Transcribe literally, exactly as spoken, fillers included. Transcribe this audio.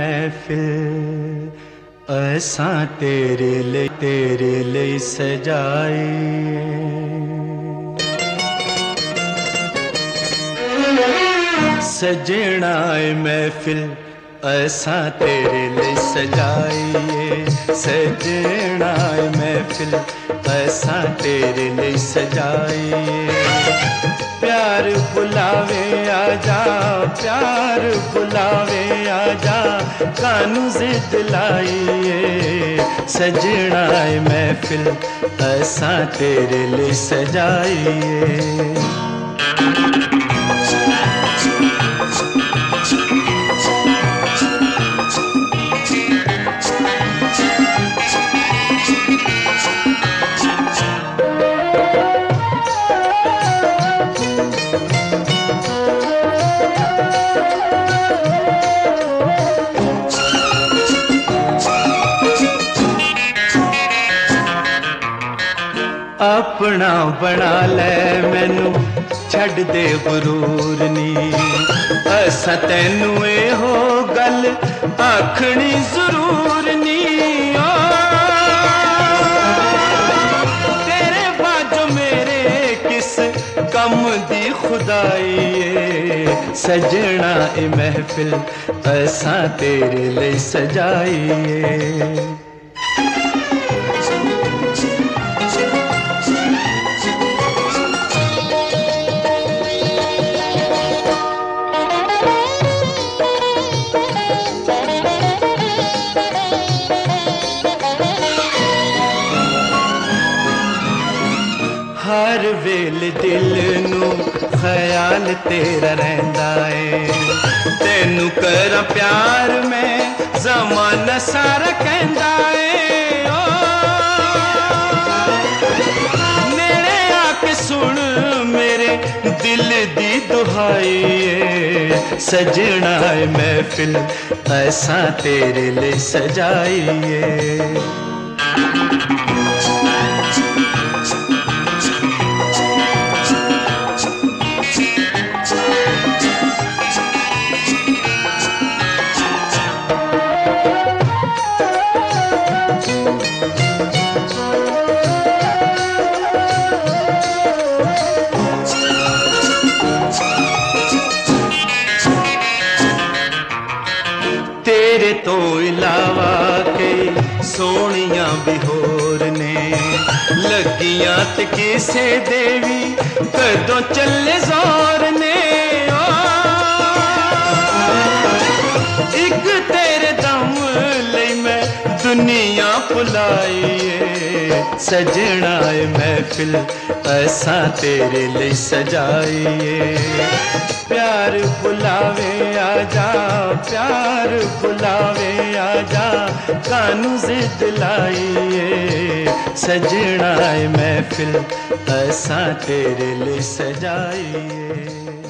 महफिल असां तेरे लिए तेरे लिए सजाई। सजना ए महफिल असां तेरे लिए सजाई। सजना ए महफिल असां तेरे लिए सजाई। प्यार बुलावे आजा, प्यार बुलावे आजा, कानू जिद लाइए। सजना ए महफिल असां तेरे लिए सजाइए। अपना बना ले मैनू छड़ दे गुरूर नी। असां तैनू एहो गल आखनी जरूर नी। ओ तेरे बाजो मेरे किस कम दी खुदाई है। सजना ए महफिल असां तेरे लिए सजाई है। हर वेल दिल नू ख्याल तेरा रहिंदा है। तेनू करा प्यार में ज़माना सारा कहंदा है। ओ नेड़े आके सुन मेरे दिल दी दुहाई है। सजना ए महफिल असां तेरे लिए सजाई है। तेरे तो इलावा कई सोनिया भी होर ने लगियां ते किसे देवी कदों चले जोर ने। ओ एक तेरे दम लई मैं दुनिया भुलाई है। सजना ए महफिल असां तेरे लिए सजाई है। प्यार बुलावे आजा, प्यार बुलावे आजा, कानू जिद लाइए। सजना ए महफिल असां तेरे लिए सजाई है।